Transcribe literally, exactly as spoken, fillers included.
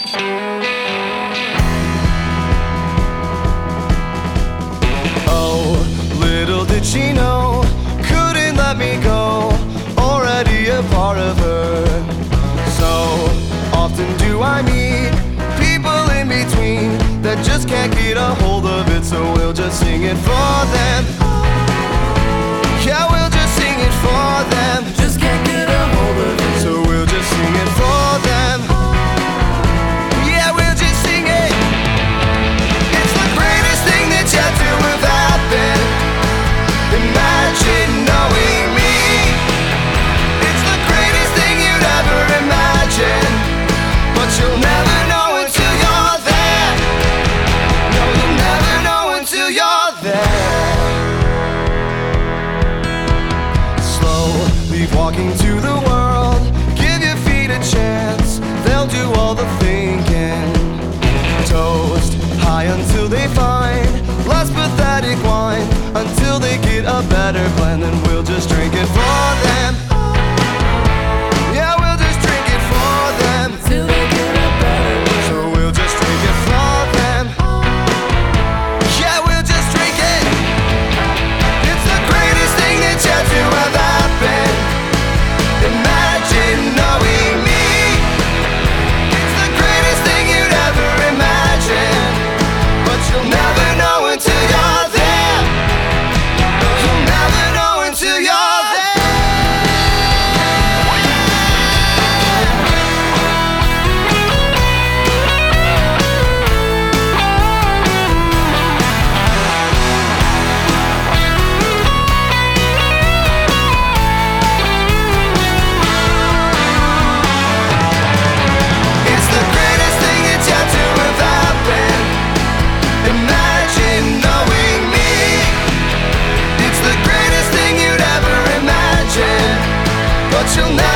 Oh, little did she know, couldn't let me go, already a part of her. So often do I meet people in between that just can't get a hold of it, so we'll just sing it for them. Yeah, we'll just sing it for them. Just can't get a hold of it, so we'll just sing it for them. Yeah, we'll just sing it. It's the greatest thing that's yet to have happened. Imagine knowing me. It's the greatest thing you'd ever imagine, but you'll never know until you're there. No, you'll never know until you're there. Slowly walking to the world, give your feet a chance, they'll do all the thinking. Toast high until they find less pathetic wine, until they get a better blend, and we'll just drink it for them. Yeah, we'll just drink it for them, till they get a better blend. so we'll just drink it for them. Yeah, we'll just drink it. It's the greatest thing that's yet to have happened. Imagine knowing me. It's the greatest thing you'd ever imagine, but you'll never know until you're there. You'll never know until you're there. It's the greatest thing that's yet to have happened. Imagine knowing me. It's the greatest thing you'd ever imagine, but you'll never